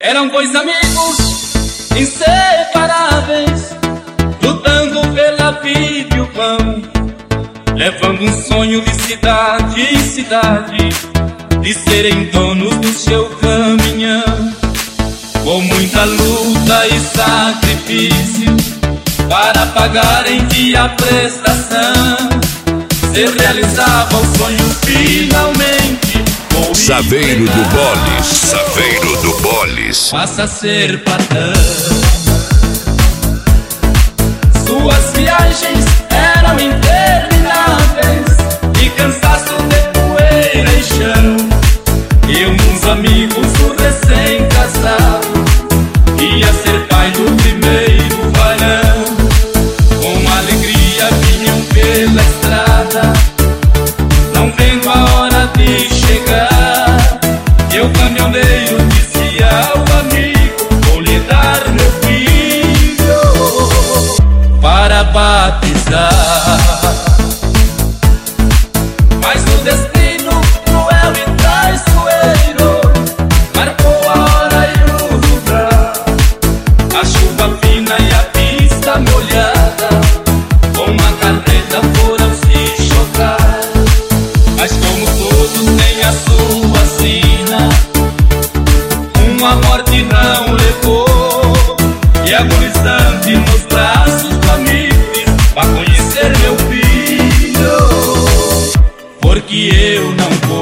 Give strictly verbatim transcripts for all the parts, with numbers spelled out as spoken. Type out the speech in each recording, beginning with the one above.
Eram dois amigos inseparáveis, lutando pela vida e o pão, levando um sonho de cidade em cidade, de serem donos do seu caminhão. Com muita luta e sacrifício, para pagarem dia a prestação, se realizava o sonho finalmente. Saveiro do Boles, Saveiro do Boles passa a ser patrão. Suas viagens eram intermináveis, de cansaço de poeira e chão. E uns amigos, o recém-casado, ia ser pai do primeiro varão. Com alegria vinham pela estrada, não vendo a hora de chegar. E o caminhoneiro dizia ao amigo: vou lhe dar meu filho para batizar. Mas o destino cruel e traiçoeiro marcou a hora e o lugar. A chuva fina e a pista molhada, com a carreta foram se chocar. Mas como todos têm a sua sina, uma morte não levou. E agonizante nos braços do amigo, pra conhecer meu filho, porque eu não vou.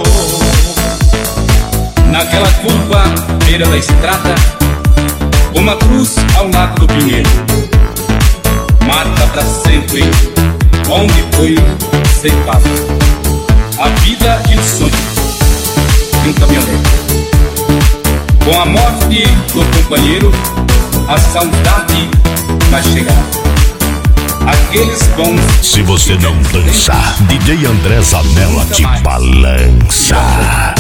Naquela curva, beira da estrada, uma cruz ao lado do pinheiro, marca pra sempre onde foi ceifado a vida e o sonho de um caminhoneiro. Com a morte do companheiro, a saudade vai chegar. Aqueles bons. Se você não dançar, D J André Zanella te balança.